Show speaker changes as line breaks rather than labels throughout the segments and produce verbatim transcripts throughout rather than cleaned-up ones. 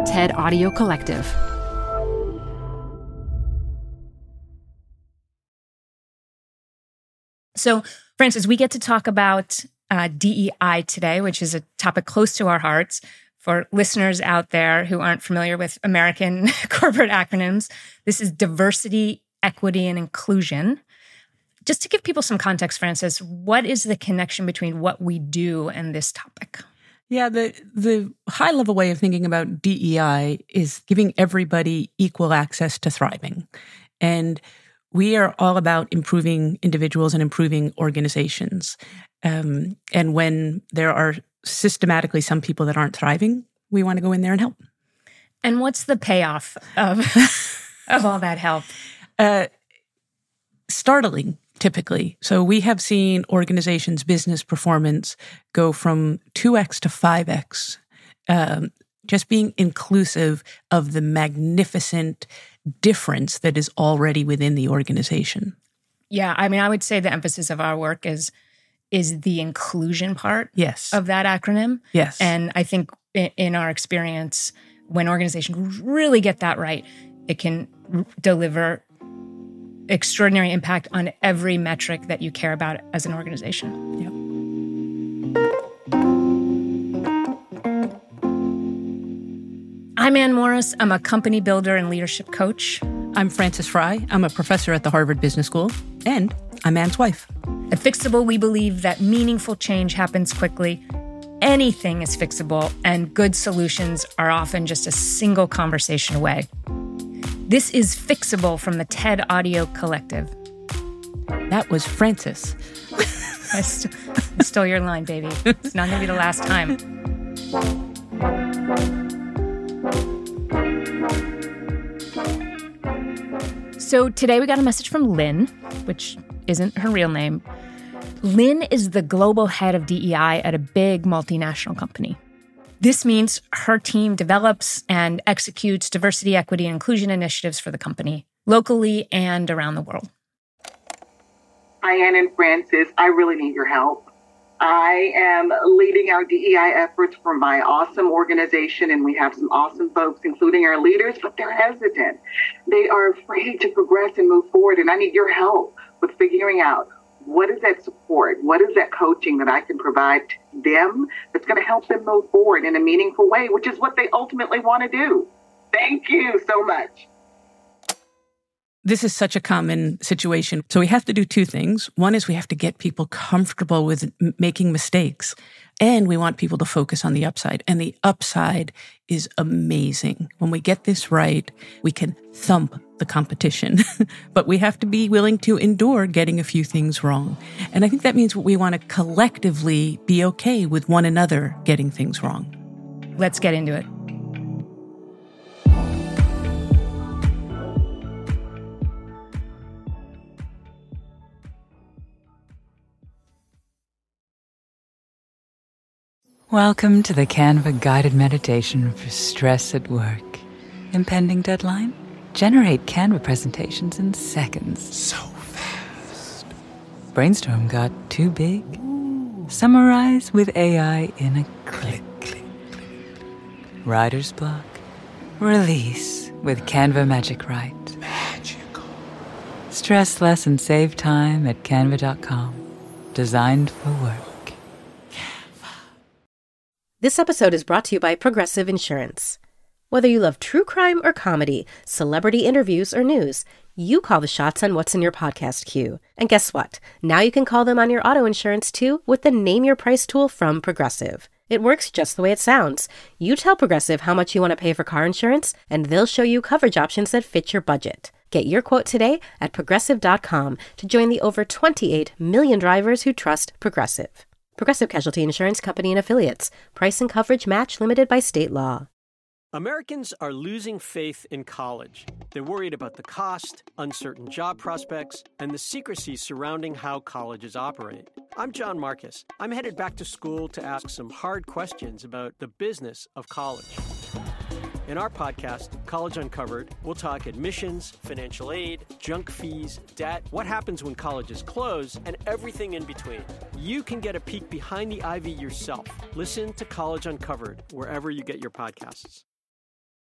TED Audio Collective. So, Frances, we get to talk about uh, D E I today, which is a topic close to our hearts. For listeners out there who aren't familiar with American corporate acronyms, this is diversity, equity, and inclusion. Just to give people some context, Frances, what is the connection between what we do and this topic?
Yeah, the the high-level way of thinking about D E I is giving everybody equal access to thriving. And we are all about improving individuals and improving organizations. Um, and when there are systematically some people that aren't thriving, we want to go in there and help.
And what's the payoff of, of all that help?
Uh, startling, typically. So we have seen organizations' business performance go from two x to five x, um, just being inclusive of the magnificent difference that is already within the organization.
Yeah, I mean, I would say the emphasis of our work is is the inclusion part
yes.
of that acronym.
Yes.
And I think in, in our experience, when organizations really get that right, it can r- deliver extraordinary impact on every metric that you care about as an organization.
Yep.
I'm Ann Morris. I'm a company builder and leadership coach.
I'm Frances Frei. I'm a professor at the Harvard Business School, and I'm Ann's wife.
At Fixable, we believe that meaningful change happens quickly. Anything is fixable, and good solutions are often just a single conversation away. This is Fixable from the TED Audio Collective.
That was Frances.
I, st- I stole your line, baby. It's not going to be the last time. So today we got a message from Lynn, which isn't her real name. Lynn is the global head of D E I at a big multinational company. This means her team develops and executes diversity, equity, and inclusion initiatives for the company, locally and around the world.
Hi, Ann and Frances. I really need your help. I am leading our D E I efforts for my awesome organization, and we have some awesome folks, including our leaders, but they're hesitant. They are afraid to progress and move forward, and I need your help with figuring out what is that support, what is that coaching that I can provide to them that's going to help them move forward in a meaningful way, which is what they ultimately want to do. Thank you so much.
This is such a common situation. So we have to do two things. One is we have to get people comfortable with m- making mistakes. And we want people to focus on the upside. And the upside is amazing. When we get this right, we can thump the competition. But we have to be willing to endure getting a few things wrong. And I think that means we want to collectively be okay with one another getting things wrong.
Let's get into it.
Welcome to the Canva guided meditation for stress at work. Impending deadline? Generate Canva presentations in seconds.
So fast.
Brainstorm got too big? Ooh. Summarize with A I in a click.
Click, click.
Writer's block? Release with Canva Magic Write.
Magical.
Stress less and save time at canva dot com. Designed for work.
This episode is brought to you by Progressive Insurance. Whether you love true crime or comedy, celebrity interviews or news, you call the shots on what's in your podcast queue. And guess what? Now you can call them on your auto insurance too with the Name Your Price tool from Progressive. It works just the way it sounds. You tell Progressive how much you want to pay for car insurance, and they'll show you coverage options that fit your budget. Get your quote today at progressive dot com to join the over twenty-eight million drivers who trust Progressive. Progressive Casualty Insurance Company and Affiliates. Price and coverage match limited by state law.
Americans are losing faith in college. They're worried about the cost, uncertain job prospects, and the secrecy surrounding how colleges operate. I'm John Marcus. I'm headed back to school to ask some hard questions about the business of college. In our podcast, College Uncovered, we'll talk admissions, financial aid, junk fees, debt, what happens when colleges close, and everything in between. You can get a peek behind the ivy yourself. Listen to College Uncovered wherever you get your podcasts.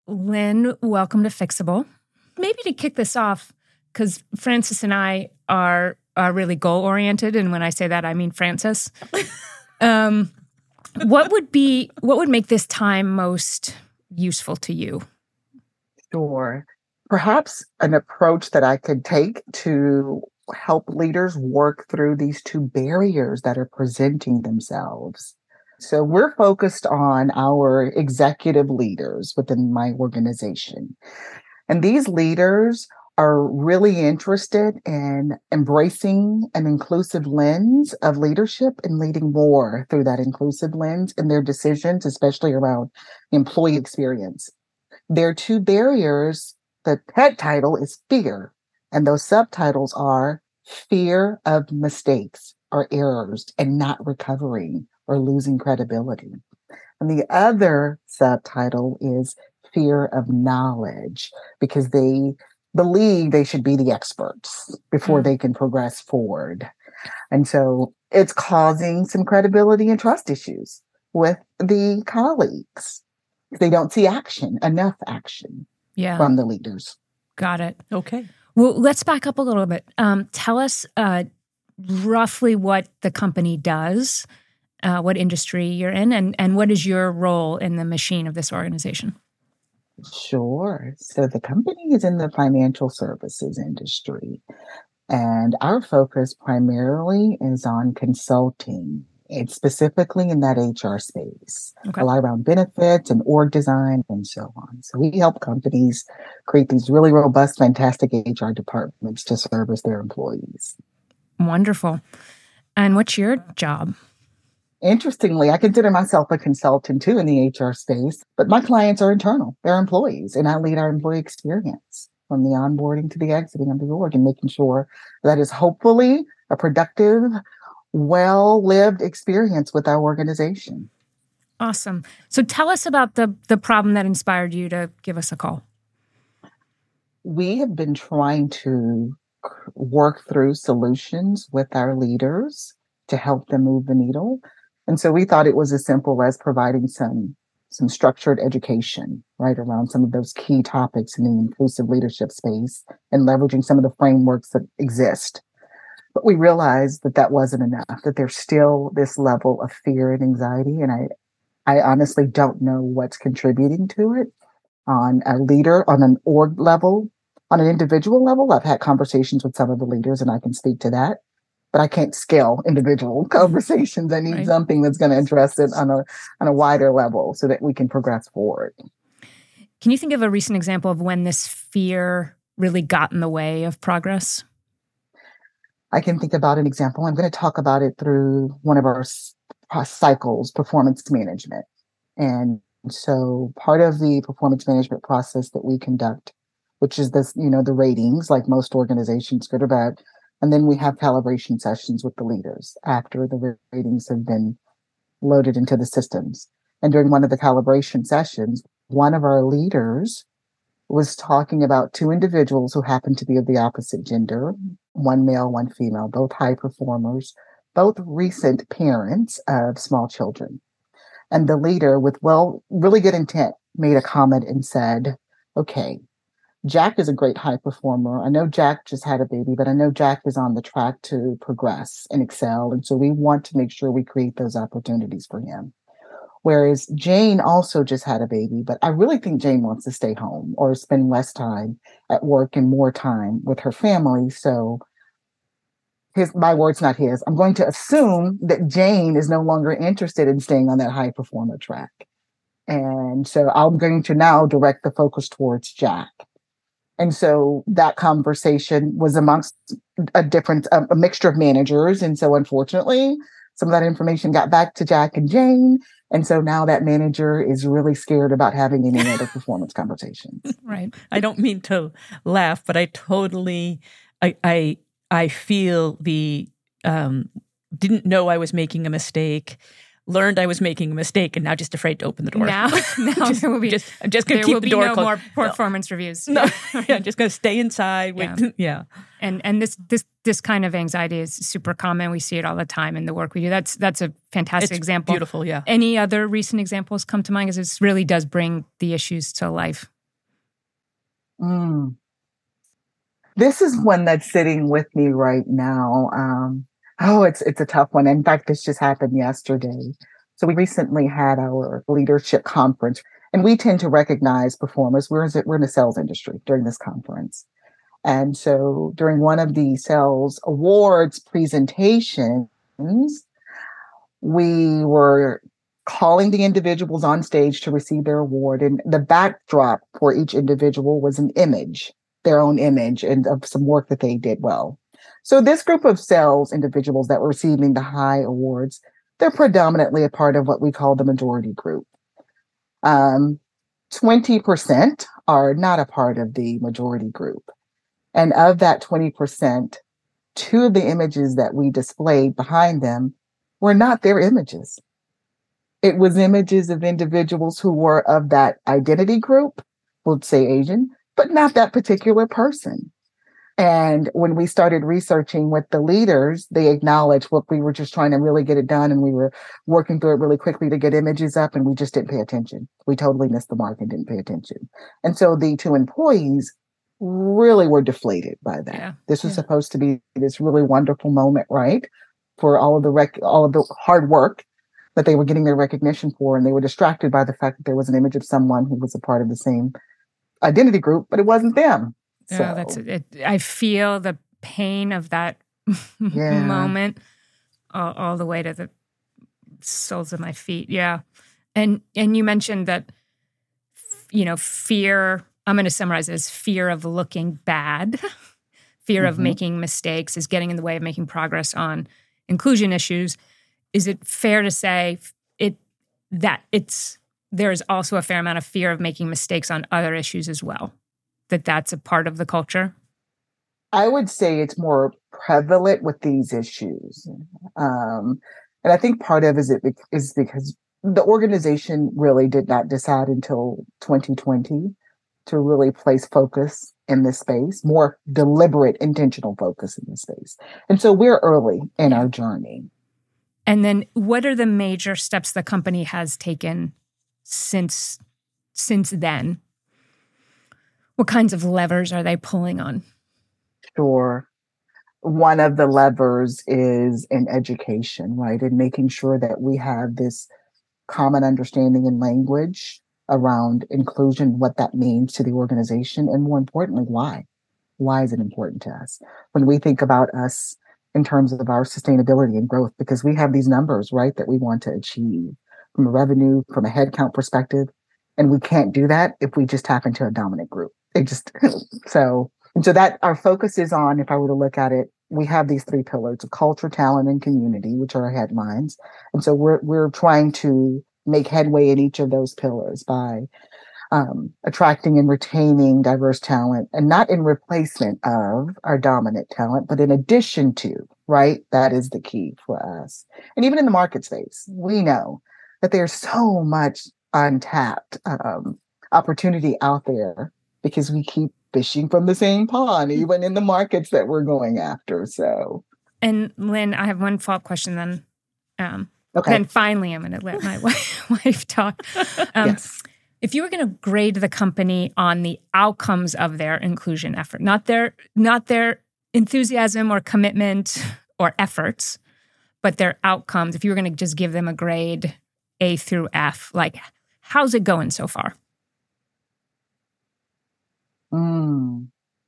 Lynn, welcome to Fixable. Maybe to kick this off, because Frances and I are are really goal-oriented, and when I say that, I mean Frances. um, what would be what would make this time most useful to you?
Sure. Perhaps an approach that I could take to help leaders work through these two barriers that are presenting themselves. So we're focused on our executive leaders within my organization. And these leaders are really interested in embracing an inclusive lens of leadership and leading more through that inclusive lens in their decisions, especially around employee experience. There are two barriers. The head title is fear, and those subtitles are fear of mistakes or errors and not recovering or losing credibility. And the other subtitle is fear of knowledge, because they believe they should be the experts before mm. they can progress forward. And so it's causing some credibility and trust issues with the colleagues. They don't see action, enough action
yeah.
from the leaders.
Got it.
Okay.
Well, let's back up a little bit. Um, tell us uh, roughly what the company does, uh, what industry you're in, and, and what is your role in the machine of this organization?
Sure. So the company is in the financial services industry, and our focus primarily is on consulting. It's specifically in that H R space, okay. a lot around benefits and org design and so on. So we help companies create these really robust, fantastic H R departments to service their employees.
Wonderful. And what's your job?
Interestingly, I consider myself a consultant too in the H R space, but my clients are internal. They're employees, and I lead our employee experience from the onboarding to the exiting of the org and making sure that is hopefully a productive, well-lived experience with our organization.
Awesome. So tell us about the the problem that inspired you to give us a call.
We have been trying to work through solutions with our leaders to help them move the needle. And so we thought it was as simple as providing some, some structured education, right, around some of those key topics in the inclusive leadership space and leveraging some of the frameworks that exist. But we realized that that wasn't enough, that there's still this level of fear and anxiety. And I, I honestly don't know what's contributing to it on a leader, on an org level, on an individual level. I've had conversations with some of the leaders and I can speak to that, but I can't scale individual conversations. I need right. something that's going to address it on a, on a wider level so that we can progress forward.
Can you think of a recent example of when this fear really got in the way of progress?
I can think about an example. I'm going to talk about it through one of our cycles, performance management. And so part of the performance management process that we conduct, which is this, you know, the ratings, like most organizations, good or bad. And then we have calibration sessions with the leaders after the ratings have been loaded into the systems. And during one of the calibration sessions, one of our leaders was talking about two individuals who happened to be of the opposite gender, one male, one female, both high performers, both recent parents of small children. And the leader, with well, really good intent, made a comment and said, okay, Jack is a great high performer. I know Jack just had a baby, but I know Jack is on the track to progress and excel. And so we want to make sure we create those opportunities for him. Whereas Jane also just had a baby, but I really think Jane wants to stay home or spend less time at work and more time with her family. So his, my word's not his. I'm going to assume that Jane is no longer interested in staying on that high performer track. And so I'm going to now direct the focus towards Jack. And so that conversation was amongst a different, a, a mixture of managers. And so unfortunately, some of that information got back to Jack and Jane. And so now that manager is really scared about having any other performance conversations.
Right. I don't mean to laugh, but I totally, I, I, I feel the, um, didn't know I was making a mistake, learned I was making a mistake, and now just afraid to open the door.
Now, now
just,
there will be,
just, I'm just going to keep the door
no
closed.
There will be no more performance no. reviews.
No, yeah, I'm just going to stay inside. Wait, yeah. yeah.
And and this this this kind of anxiety is super common. We see it all the time in the work we do. That's that's a fantastic
it's
example.
Beautiful, yeah.
Any other recent examples come to mind? Because this really does bring the issues to life.
Mm. This is one that's sitting with me right now. Um, oh, it's it's a tough one. In fact, this just happened yesterday. So we recently had our leadership conference, and we tend to recognize performers. We're in, we're in the sales industry during this conference. And so during one of the sales awards presentations, we were calling the individuals on stage to receive their award. And the backdrop for each individual was an image, their own image, and of some work that they did well. So this group of sales individuals that were receiving the high awards, they're predominantly a part of what we call the majority group. Um, twenty percent are not a part of the majority group. And of that twenty percent, two of the images that we displayed behind them were not their images. It was images of individuals who were of that identity group, we'll say Asian, but not that particular person. And when we started researching with the leaders, they acknowledged what we were just trying to really get it done. And we were working through it really quickly to get images up, and we just didn't pay attention. We totally missed the mark and didn't pay attention. And so the two employees really were deflated by that.
Yeah.
This was
Yeah.
supposed to be this really wonderful moment, right? For all of the rec- all of the hard work that they were getting their recognition for, and they were distracted by the fact that there was an image of someone who was a part of the same identity group, but it wasn't them.
Yeah,
So,
that's it. I feel the pain of that
Yeah.
moment all, all the way to the soles of my feet. Yeah, and and you mentioned that, you know, fear. I'm going to summarize it as fear of looking bad, fear of
Mhm.
making mistakes is getting in the way of making progress on inclusion issues. Is it fair to say it that it's there is also a fair amount of fear of making mistakes on other issues as well? That that's a part of the culture?
I would say it's more prevalent with these issues. Um, and I think part of is it bec- is because the organization really did not decide until twenty twenty to really place focus in this space, more deliberate, intentional focus in this space. And so we're early in our journey.
And then what are the major steps the company has taken since since then? What kinds of levers are they pulling on?
Sure. One of the levers is in education, right? And making sure that we have this common understanding and language around inclusion, what that means to the organization, and more importantly, why. Why is it important to us? When we think about us in terms of our sustainability and growth, because we have these numbers, right, that we want to achieve from a revenue, from a headcount perspective, and we can't do that if we just tap into a dominant group. It just, so, and so that our focus is on, if I were to look at it, we have these three pillars of culture, talent, and community, which are our headlines. And so we're, we're trying to make headway in each of those pillars by um, attracting and retaining diverse talent, and not in replacement of our dominant talent, but in addition to, right? That is the key for us. And even in the market space, we know that there's so much untapped um, opportunity out there because we keep fishing from the same pond, even in the markets that we're going after. So,
And Lynn, I have one follow-up question then. Um,
okay.
Then finally, I'm going to let my wife, wife talk. Um,
Yes.
If you were going to grade the company on the outcomes of their inclusion effort, not their not their enthusiasm or commitment or efforts, but their outcomes, if you were going to just give them a grade A through F, like how's it going so far?
Mm.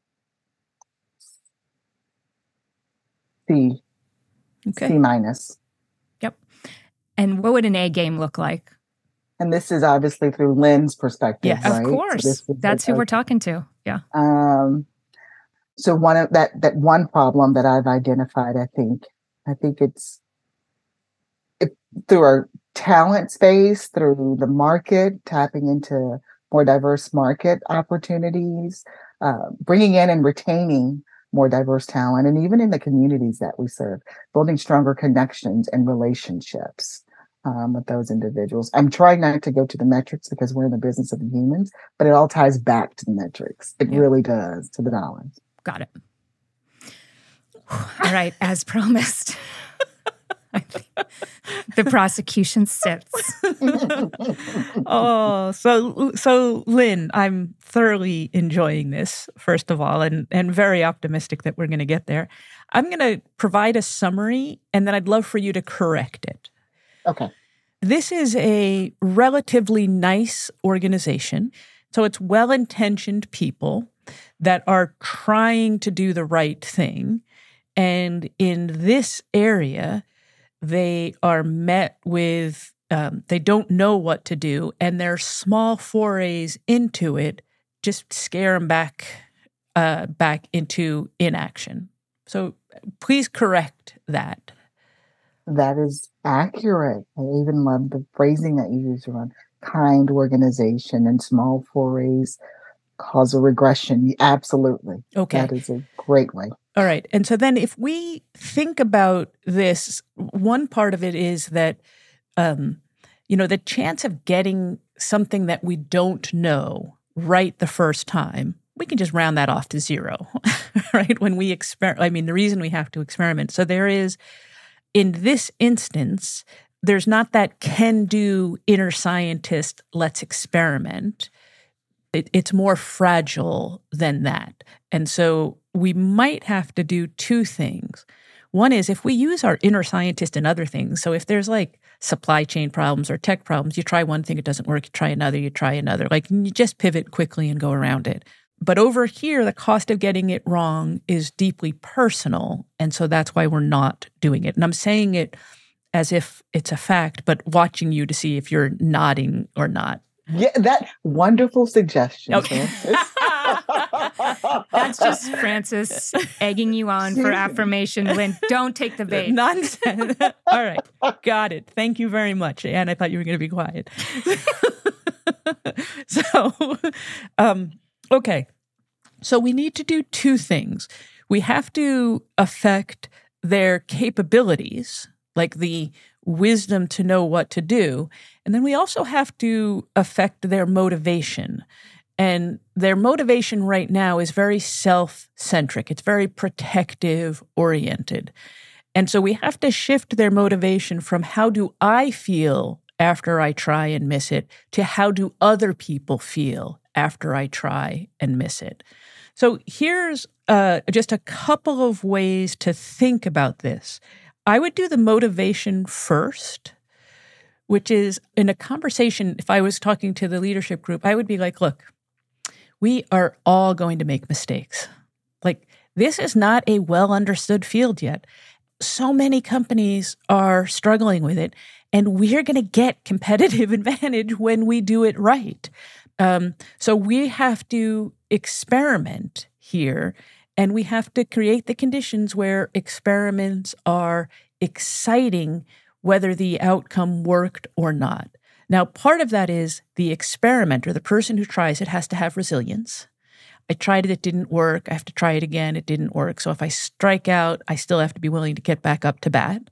C.
Okay.
C minus.
Yep. And what would an A game look like?
And this is obviously through Lynn's perspective,
Yes,
right?
of course.
So this is
That's
like
who
a-
we're talking to. Yeah.
Um, so one of that that one problem that I've identified, I think, I think it's it, through our talent space, through the market, tapping into more diverse market opportunities, uh, bringing in and retaining more diverse talent, and even in the communities that we serve, building stronger connections and relationships um, with those individuals. I'm trying not to go to the metrics because we're in the business of humans, but it all ties back to the metrics. It
Yeah.
really does, to the dollars.
Got it. All right. As promised, The prosecution sits.
Oh, so so Lynn, I'm thoroughly enjoying this, first of all, and, and very optimistic that we're going to get there. I'm going to provide a summary, and then I'd love for you to correct it.
Okay.
This is a relatively nice organization. So it's well-intentioned people that are trying to do the right thing. And in this area, they are met with, um, they don't know what to do, and their small forays into it just scare them back, uh, back into inaction. So please correct that.
That is accurate. I even love the phrasing that you use around kind organization and small forays cause a regression. Absolutely.
Okay.
That is a great way.
All right. And so then if we think about this, one part of it is that, um, you know, the chance of getting something that we don't know right the first time, we can just round that off to zero, right? When we experiment, I mean, the reason we have to experiment. So there is, in this instance, there's not that can-do inner scientist, let's experiment. It, it's more fragile than that. And so we might have to do two things. One is if we use our inner scientist in other things, so if there's like supply chain problems or tech problems, you try one thing, it doesn't work, you try another, you try another. Like you just pivot quickly and go around it. But over here, the cost of getting it wrong is deeply personal. And so that's why we're not doing it. And I'm saying it as if it's a fact, but watching you to see if you're nodding or not.
Yeah, that wonderful suggestion.
Okay.
That's just Frances egging you on for affirmation. Lynn, don't take the bait.
Nonsense. All right. Got it. Thank you very much. And I thought you were going to be quiet. so, um, okay. So we need to do two things. We have to affect their capabilities, like the wisdom to know what to do. And then we also have to affect their motivation. And their motivation right now is very self-centric. It's very protective-oriented. And so we have to shift their motivation from how do I feel after I try and miss it to how do other people feel after I try and miss it. So here's uh, just a couple of ways to think about this. I would do the motivation first, which is in a conversation, if I was talking to the leadership group, I would be like, look, we are all going to make mistakes. Like, this is not a well-understood field yet. So many companies are struggling with it, and we're going to get competitive advantage when we do it right. Um, so we have to experiment here, and we have to create the conditions where experiments are exciting, whether the outcome worked or not. Now, part of that is the experimenter, the person who tries it, has to have resilience. I tried it, it didn't work. I have to try it again, it didn't work. So if I strike out, I still have to be willing to get back up to bat.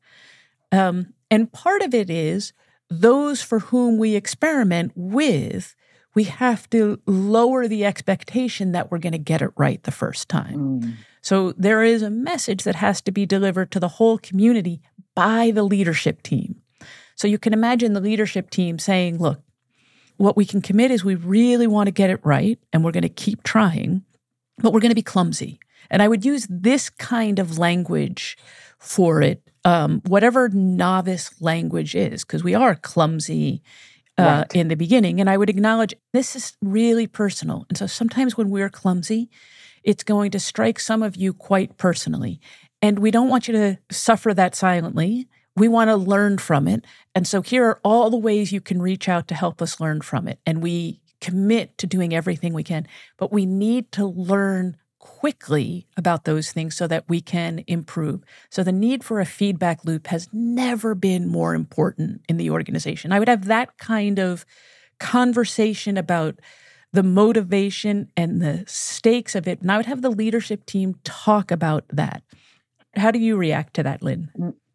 Um, and part of it is those for whom we experiment with, we have to lower the expectation that we're going to get it right the first time. Mm. So there is a message that has to be delivered to the whole community by the leadership team. So you can imagine the leadership team saying, look, what we can commit is we really want to get it right, and we're going to keep trying, but we're going to be clumsy. And I would use this kind of language for it, um, whatever novice language is, because we are clumsy uh, right. in the beginning. And I would acknowledge this is really personal. And so sometimes when we're clumsy, it's going to strike some of you quite personally. And we don't want you to suffer that silently. We want to learn from it. And so here are all the ways you can reach out to help us learn from it. And we commit to doing everything we can. But we need to learn quickly about those things so that we can improve. So the need for a feedback loop has never been more important in the organization. I would have that kind of conversation about the motivation and the stakes of it. And I would have the leadership team talk about that. How do you react to that, Lynn?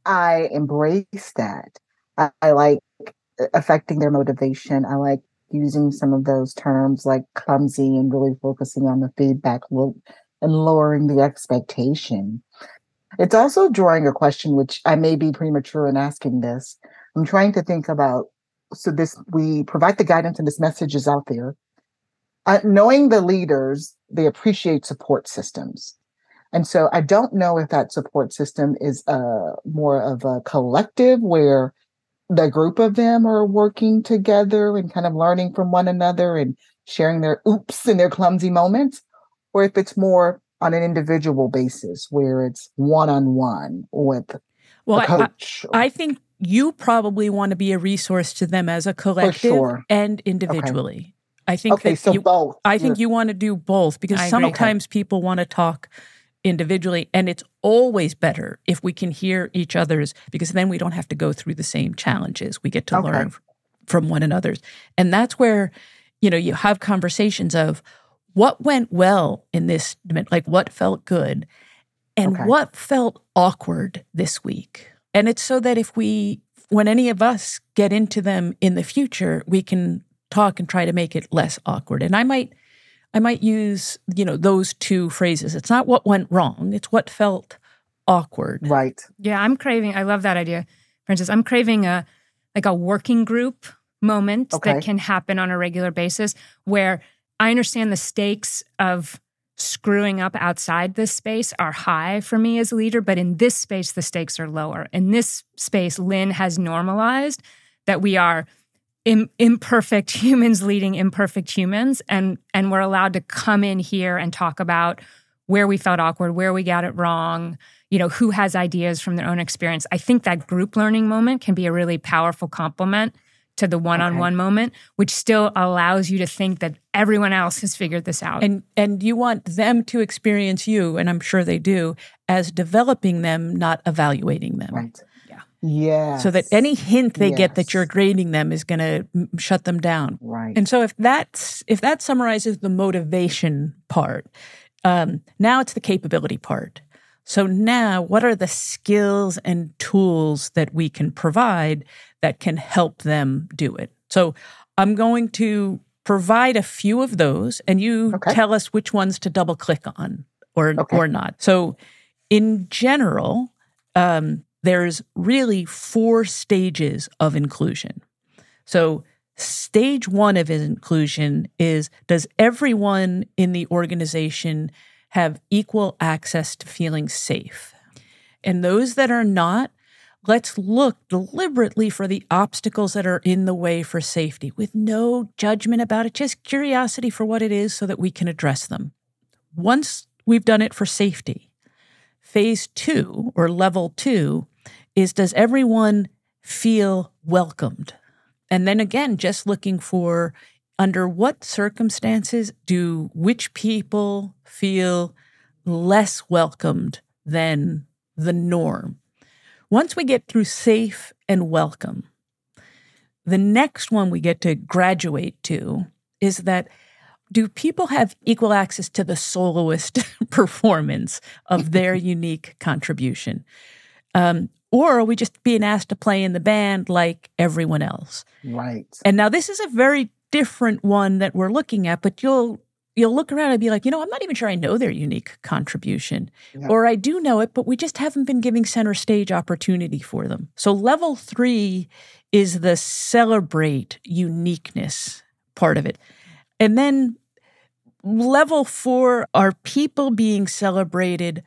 I embrace that. I, I like affecting their motivation. I like using some of those terms like clumsy and really focusing on the feedback loop and lowering the expectation. It's also drawing a question, which I may be premature in asking this. I'm trying to think about, so this, we provide the guidance and this message is out there. Uh, knowing the leaders, they appreciate support systems. And so I don't know if that support system is uh, more of a collective where the group of them are working together and kind of learning from one another and sharing their oops and their clumsy moments, or if it's more on an individual basis where it's one-on-one with
well,
a coach.
I, I think you probably want to be a resource to them as a collective
sure.
and individually. Okay. I think
okay,
that
so
you,
both.
I think you want to do both because
I
sometimes people want to talk individually, and it's always better if we can hear each other's, because then we don't have to go through the same challenges. We get to
Okay.
learn from one another's. And that's where, you know, you have conversations of what went well in this, like what felt good and
Okay.
what felt awkward this week. And it's so that if we, when any of us get into them in the future, we can talk and try to make it less awkward. And I might I might use, you know, those two phrases. It's not what went wrong. It's what felt awkward.
Right.
Yeah, I'm craving, I love that idea, Frances. I'm craving a like a working group moment
Okay.
that can happen on a regular basis where I understand the stakes of screwing up outside this space are high for me as a leader, but in this space, the stakes are lower. In this space, Lynn has normalized that we are Im- imperfect humans leading imperfect humans, and and we're allowed to come in here and talk about where we felt awkward, where we got it wrong, you know, who has ideas from their own experience. I think that group learning moment can be a really powerful complement to the one-on-one
Okay.
moment, which still allows you to think that everyone else has figured this out.
And and you want them to experience you, and I'm sure they do, as developing them, not evaluating them.
Right.
Yeah.
Yeah.
So that any hint they get that
Yes.
you're grading them is going to shut them down.
Right.
And so if that's if that summarizes the motivation part, um, now it's the capability part. So now what are the skills and tools that we can provide that can help them do it? So I'm going to provide a few of those, and you
Okay.
tell us which ones to double click on or
Okay.
or not. So in general, um, there's really four stages of inclusion. So stage one of inclusion is, does everyone in the organization have equal access to feeling safe? And those that are not, let's look deliberately for the obstacles that are in the way for safety with no judgment about it, just curiosity for what it is so that we can address them. Once we've done it for safety, phase two or level two is, does everyone feel welcomed? And then again, just looking for under what circumstances do which people feel less welcomed than the norm? Once we get through safe and welcome, the next one we get to graduate to is that, do people have equal access to the soloist performance of their unique contribution? Um, or are we just being asked to play in the band like everyone else?
Right.
And now this is a very different one that we're looking at, but you'll you'll look around and be like, you know, I'm not even sure I know their unique contribution.
Yeah.
Or I do know it, but we just haven't been giving center stage opportunity for them. So level three is the celebrate uniqueness part of it. And then level four are people being celebrated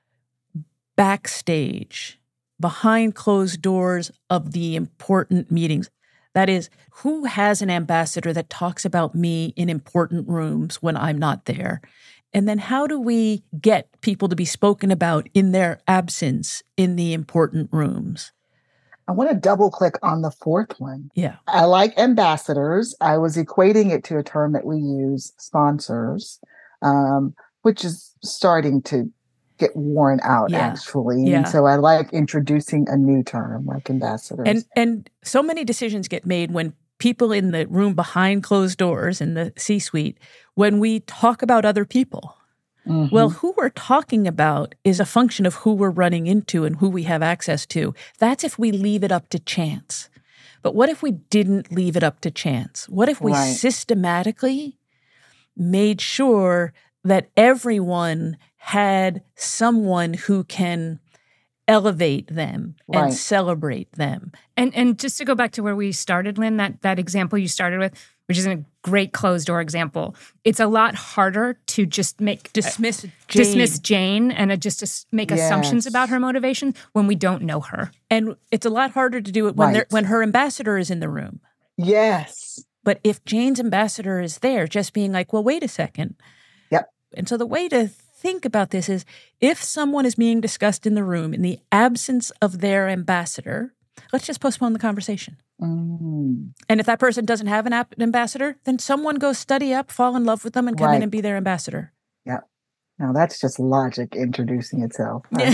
backstage, behind closed doors of the important meetings. That is, who has an ambassador that talks about me in important rooms when I'm not there? And then how do we get people to be spoken about in their absence in the important rooms?
I want to double click on the fourth one.
Yeah.
I like ambassadors. I was equating it to a term that we use, sponsors, um, which is starting to get worn out,
Yeah.
actually.
Yeah.
And so I like introducing a new term like ambassadors.
And and so many decisions get made when people in the room behind closed doors in the C-suite, when we talk about other people.
Mhm.
Well, who we're talking about is a function of who we're running into and who we have access to. That's if we leave it up to chance. But what if we didn't leave it up to chance? What if we
Right.
systematically made sure that everyone had someone who can elevate them
Right.
and celebrate them.
And and just to go back to where we started, Lynn, that that example you started with, which is a great closed door example, it's a lot harder to just make
Dismiss
uh,
Jane.
dismiss Jane and uh, just to s- make
Yes.
assumptions about her motivation when we don't know her.
And it's a lot harder to do it when
Right.
they're when her ambassador is in the room.
Yes.
But if Jane's ambassador is there, just being like, well, wait a second.
Yep.
And so the way to think about this is if someone is being discussed in the room in the absence of their ambassador, let's just postpone the conversation.
Mm.
And if that person doesn't have an ap- ambassador, then someone go study up, fall in love with them, and come in
Right.
and be their ambassador.
Yep. Now that's just logic introducing itself. right?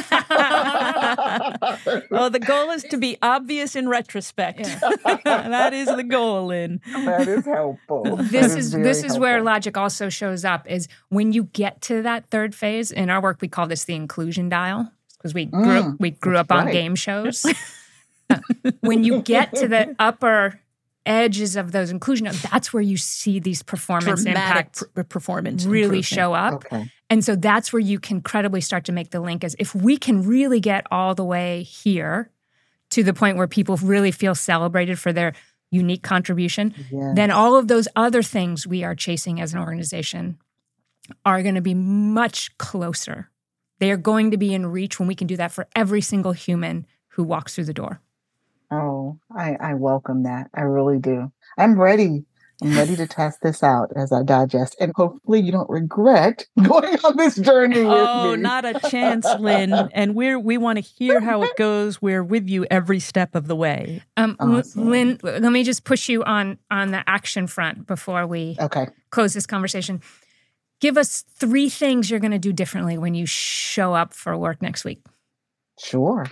Oh, the goal is to be obvious in retrospect. That is the goal, Lynn.
That is helpful.
This
That
is
very
this is where
helpful.
logic also shows up is when you get to that third phase. In our work, we call this the inclusion dial because we grew up,
Mm,
we grew
that's
up on
right.
game shows. Uh, when you get to the upper edges of those inclusion, that's where you see these performance
Dramatic
impacts
pr- performance
really
improvement.
show up.
Okay.
And so that's where you can credibly start to make the link as if we can really get all the way here to the point where people really feel celebrated for their unique contribution,
Yes.
then all of those other things we are chasing as an organization are going to be much closer. They are going to be in reach when we can do that for every single human who walks through the door.
Oh, I, I welcome that. I really do. I'm ready. I'm ready to test this out as I digest. And hopefully you don't regret going on this journey with
Oh,
me.
not a chance, Lynn. And we're we want to hear how it goes. We're with you every step of the way.
Um, L-
Awesome.
Lynn, let me just push you on on the action front before we
Okay.
close this conversation. Give us three things you're going to do differently when you show up for work next week.
Sure.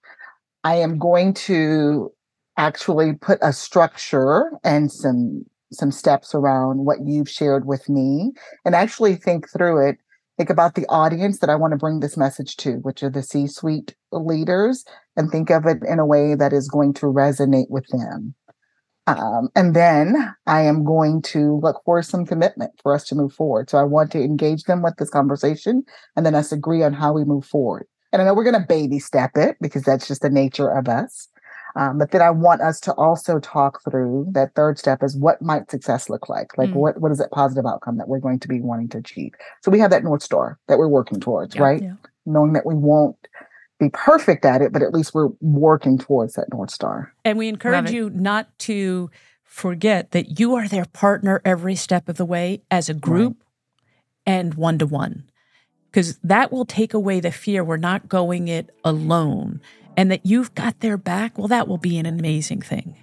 I am going to actually put a structure and some some steps around what you've shared with me and actually think through it. Think about the audience that I want to bring this message to, which are the C-suite leaders, and think of it in a way that is going to resonate with them. Um, and then I am going to look for some commitment for us to move forward. So I want to engage them with this conversation and then us agree on how we move forward. And I know we're going to baby step it because that's just the nature of us. Um, but then I want us to also talk through that third step is what might success look like? Like
Mm.
what, what is that positive outcome that we're going to be wanting to achieve? So we have that North Star that we're working towards,
Yeah,
right?
yeah.
Knowing that we won't be perfect at it, but at least we're working towards that North Star.
And we encourage
it.
you not to forget that you are their partner every step of the way as a group and one-to-one. Because that will take away the fear we're not going it alone. And that you've got their back, well, that will be an amazing thing.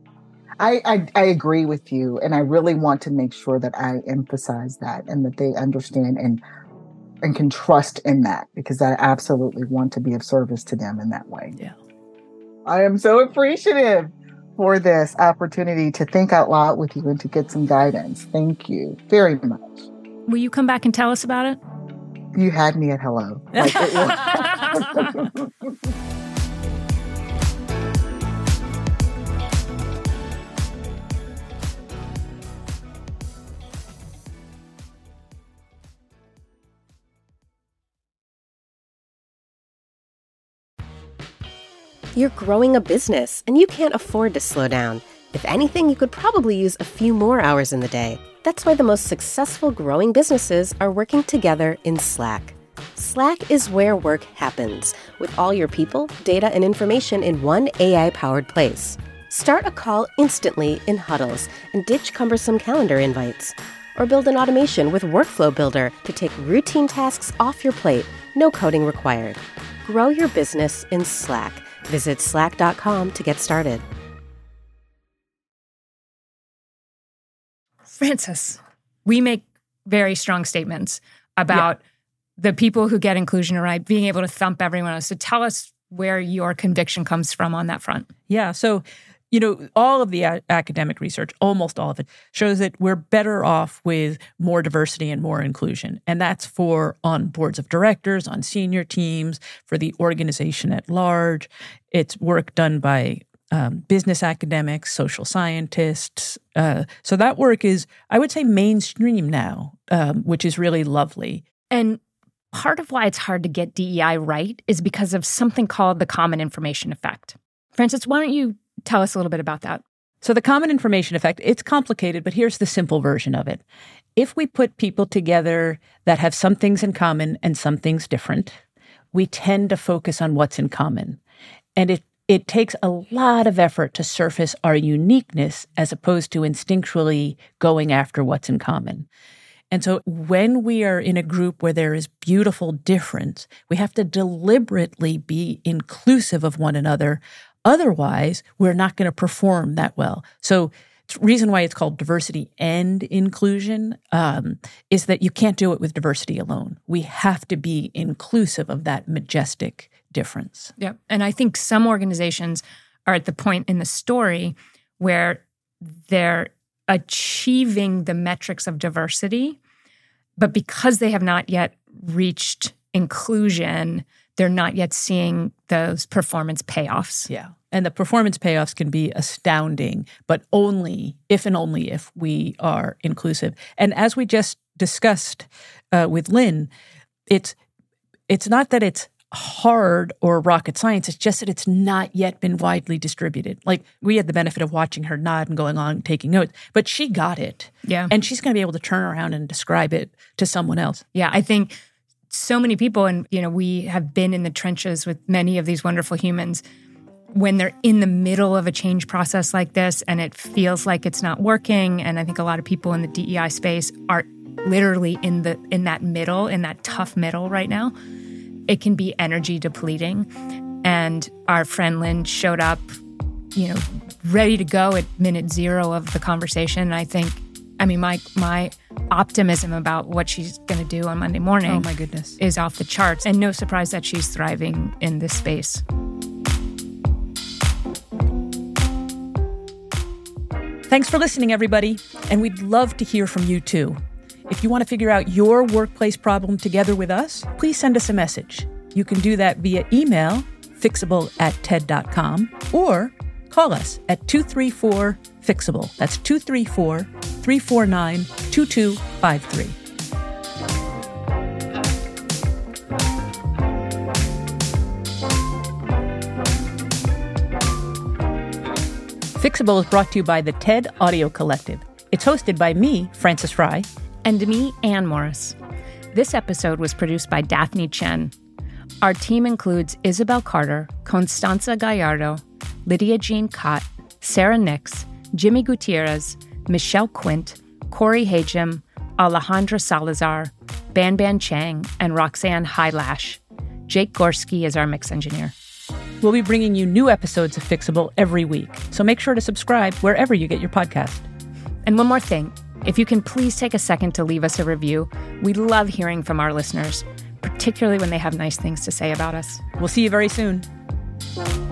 I, I I agree with you, and I really want to make sure that I emphasize that and that they understand and and can trust in that because I absolutely want to be of service to them in that way.
Yeah.
I am so appreciative for this opportunity to think out loud with you and to get some guidance. Thank you very much.
Will you come back and tell us about it?
You had me at hello. Like, it was-
You're growing a business, and you can't afford to slow down. If anything, you could probably use a few more hours in the day. That's why the most successful growing businesses are working together in Slack. Slack is where work happens, with all your people, data, and information in one A I-powered place. Start a call instantly in huddles and ditch cumbersome calendar invites. Or build an automation with Workflow Builder to take routine tasks off your plate, no coding required. Grow your business in Slack. Visit slack dot com to get started.
Francis, we make very strong statements about the people who get inclusion right, being able to thump everyone else. So tell us where your conviction comes from on that front.
Yeah. So, you know, all of the a- academic research, almost all of it, shows that we're better off with more diversity and more inclusion. And that's for on boards of directors, on senior teams, for the organization at large. It's work done by um, business academics, social scientists. Uh, so that work is, I would say, mainstream now, um, which is really lovely.
And part of why it's hard to get D E I right is because of something called the common information effect. Frances, why don't you tell us a little bit about that?
So the common information effect, it's complicated, but here's the simple version of it. If we put people together that have some things in common and some things different, we tend to focus on what's in common. And it It takes a lot of effort to surface our uniqueness as opposed to instinctually going after what's in common. And so when we are in a group where there is beautiful difference, we have to deliberately be inclusive of one another. Otherwise, we're not going to perform that well. So the reason why it's called diversity and inclusion um, is that you can't do it with diversity alone. We have to be inclusive of that majestic difference.
Yeah. And I think some organizations are at the point in the story where they're achieving the metrics of diversity, but because they have not yet reached inclusion, they're not yet seeing those performance payoffs.
Yeah. And the performance payoffs can be astounding, but only if and only if we are inclusive. And as we just discussed uh, with Lynn, it's it's not that it's hard or rocket science. It's just that it's not yet been widely distributed. Like, we had the benefit of watching her nod and going on and taking notes, but she got it.
Yeah.
And she's going to be able to turn around and describe it to someone else.
Yeah, I think so many people, and you know, we have been in the trenches with many of these wonderful humans, when they're in the middle of a change process like this and it feels like it's not working. And I think a lot of people in the D E I space are literally in the in that middle, in that tough middle right now. It can be energy depleting. And our friend Lynn showed up, you know, ready to go at minute zero of the conversation. And I think, I mean, my my optimism about what she's going to do on Monday morning,
oh my goodness,
is off the charts. And no surprise that she's thriving in this space.
Thanks for listening, everybody. And we'd love to hear from you, too. If you want to figure out your workplace problem together with us, please send us a message. You can do that via email, fixable at ted dot com, or call us at two three four, fixable. That's two three four, three four nine, two two five three. Fixable is brought to you by the TED Audio Collective. It's hosted by me, Frances Fry.
And me, Anne Morris. This episode was produced by Daphne Chen. Our team includes Isabel Carter, Constanza Gallardo, Lydia Jean Cott, Sarah Nix, Jimmy Gutierrez, Michelle Quint, Corey Hajim, Alejandra Salazar, Ban Ban Chang, and Roxanne Hylash. Jake Gorski is our mix engineer.
We'll be bringing you new episodes of Fixable every week, so make sure to subscribe wherever you get your podcast.
And one more thing, if you can please take a second to leave us a review. We love hearing from our listeners, particularly when they have nice things to say about us.
We'll see you very soon.